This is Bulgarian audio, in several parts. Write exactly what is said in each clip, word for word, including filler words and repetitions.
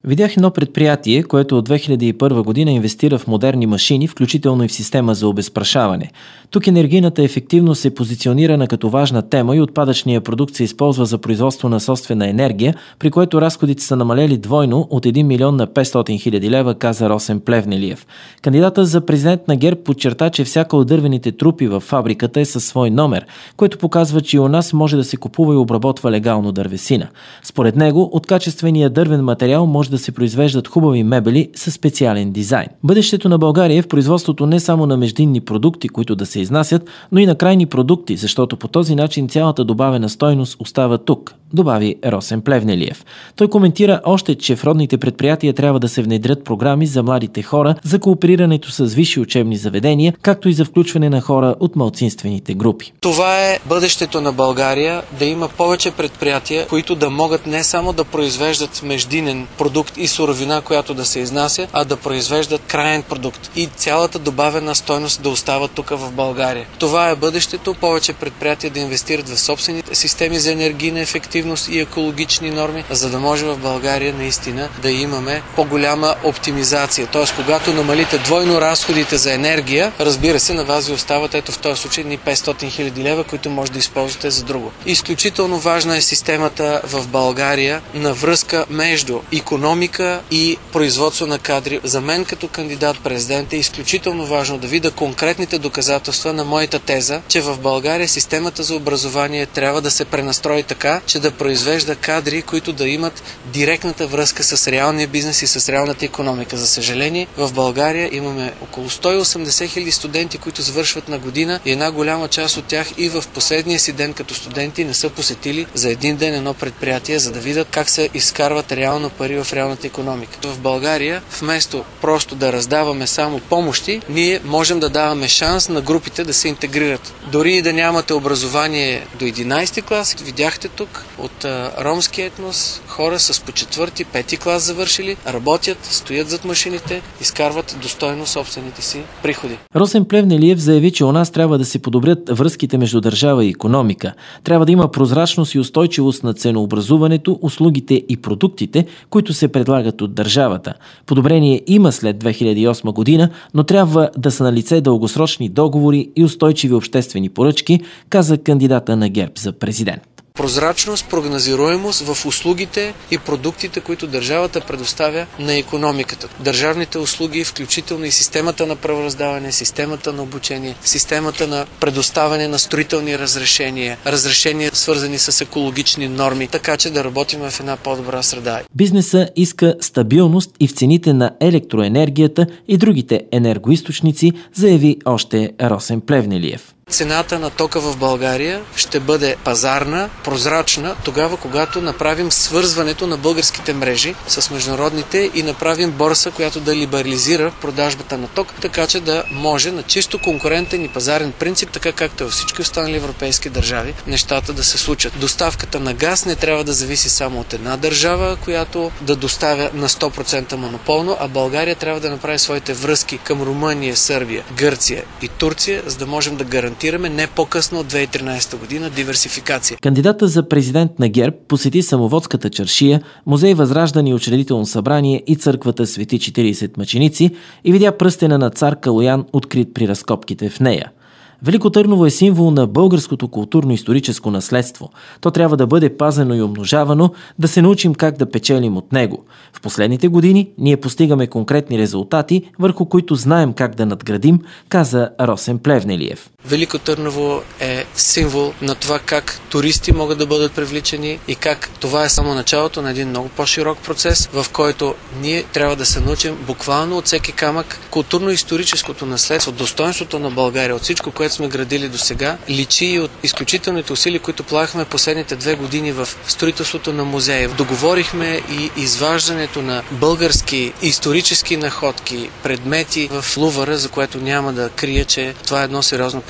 Видях едно предприятие, което от две хиляди и първа година инвестира в модерни машини, включително и в система за обезпрашаване. Тук енергийната ефективност е позиционирана като важна тема и отпадъчния продукт се използва за производство на собствена енергия, при което разходите са намалели двойно от един милион на петстотин хиляди лева, каза Росен Плевнелиев. Кандидатът за президент на ГЕРБ подчерта, че всяка от дървените трупи в фабриката е със свой номер, което показва, че и у нас може да се купува и обработва легално дървесина. Според него, от качествения дървен материал може да се произвеждат хубави мебели със специален дизайн. Бъдещето на България е в производството не само на междинни продукти, които да се изнасят, но и на крайни продукти, защото по този начин цялата добавена стойност остава тук, добави Росен Плевнелиев. Той коментира още, че в родните предприятия трябва да се внедрят програми за младите хора, за кооперирането с висши учебни заведения, както и за включване на хора от малцинствените групи. Това е бъдещето на България, да има повече предприятия, които да могат не само да произвеждат междинен продукт и суровина, която да се изнася, а да произвеждат краен продукт и цялата добавена стойност да остава тук в България. Това е бъдещето, повече предприятия да инвестират в собствени системи за енергийна ефективност и екологични норми, за да може в България наистина да имаме по-голяма оптимизация. Т.е. когато намалите двойно разходите за енергия, разбира се, на вас ви остават, ето в този случай, ни петстотин хиляди лева, които може да използвате за друго. Изключително важна е системата в България на връзка между икономика и производство на кадри. За мен като кандидат президент е изключително важно да видя конкретните доказателства на моята теза, че в България системата за образование трябва да се пренастрои така, че да произвежда кадри, които да имат директната връзка с реалния бизнес и с реалната икономика. За съжаление, в България имаме около сто и осемдесет хиляди студенти, които завършват на година и една голяма част от тях и в последния си ден като студенти не са посетили за един ден едно предприятие, за да видят как се изкарват реално пари в реалната икономика. В България, вместо просто да раздаваме само помощи, ние можем да даваме шанс на групите да се интегрират. Дори и да нямате образование до единайсети клас, видяхте тук от а, ромски етнос, хора с по четвърти, пети клас завършили, работят, стоят зад машините, изкарват достойно собствените си приходи. Росен Плевнелиев заяви, че у нас трябва да се подобрят връзките между държава и икономика. Трябва да има прозрачност и устойчивост на ценообразуването, услугите и продуктите, които се предлагат от държавата. Подобрение има след две хиляди и осма година, но трябва да са налице дългосрочни договори и устойчиви обществени поръчки, каза кандидата на ГЕРБ за президент. Прозрачност, прогнозируемост в услугите и продуктите, които държавата предоставя на икономиката. Държавните услуги, включително и системата на правораздаване, системата на обучение, системата на предоставяне на строителни разрешения, разрешения свързани с екологични норми, така че да работим в една по-добра среда. Бизнеса иска стабилност и в цените на електроенергията и другите енергоизточници, заяви още Росен Плевнелиев. Цената на тока в България ще бъде пазарна, прозрачна, тогава когато направим свързването на българските мрежи с международните и направим борса, която да либерализира продажбата на ток, така че да може на чисто конкурентен и пазарен принцип, така както във всички останали европейски държави, нещата да се случат. Доставката на газ не трябва да зависи само от една държава, която да доставя на сто процента монополно, а България трябва да направи своите връзки към Румъния, Сърбия, Гърция и Турция, за да можем да гарантираме не по-късно от две хиляди и тринайсета година диверсификация. Кандидата за президент на ГЕРБ посети Самоводската чаршия, музей Възраждане и учредително събрание и църквата Свети четирийсет мъченици и видя пръстена на цар Калоян, открит при разкопките в нея. Велико Търново е символ на българското културно-историческо наследство. То трябва да бъде пазено и умножавано, да се научим как да печелим от него. В последните години ние постигаме конкретни резултати, върху които знаем как да надградим, каза Росен Плевнелиев. Велико Търново е символ на това как туристи могат да бъдат привличани и как това е само началото на един много по-широк процес, в който ние трябва да се научим буквално от всеки камък културно-историческото наследство, достоинството на България, от всичко, което сме градили до сега, личи и от изключителните усилия, които полагахме последните две години в строителството на музея. Договорихме и изваждането на български исторически находки, предмети в Лувъра, за което няма да крия, че това е едно сериозно постижение.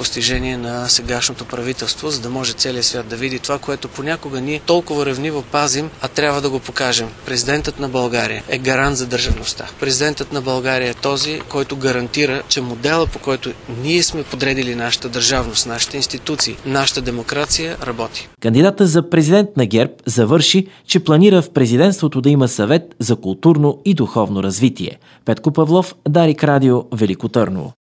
постижение на сегашното правителство, за да може целият свят да види това, което понякога ние толкова ревниво пазим, а трябва да го покажем. Президентът на България е гарант за държавността. Президентът на България е този, който гарантира, че модела, по който ние сме подредили нашата държавност, нашите институции, нашата демокрация, работи. Кандидатът за президент на ГЕРБ завърши, че планира в президентството да има съвет за културно и духовно развитие. Петко Павлов, Дарик Радио, Велико Търново.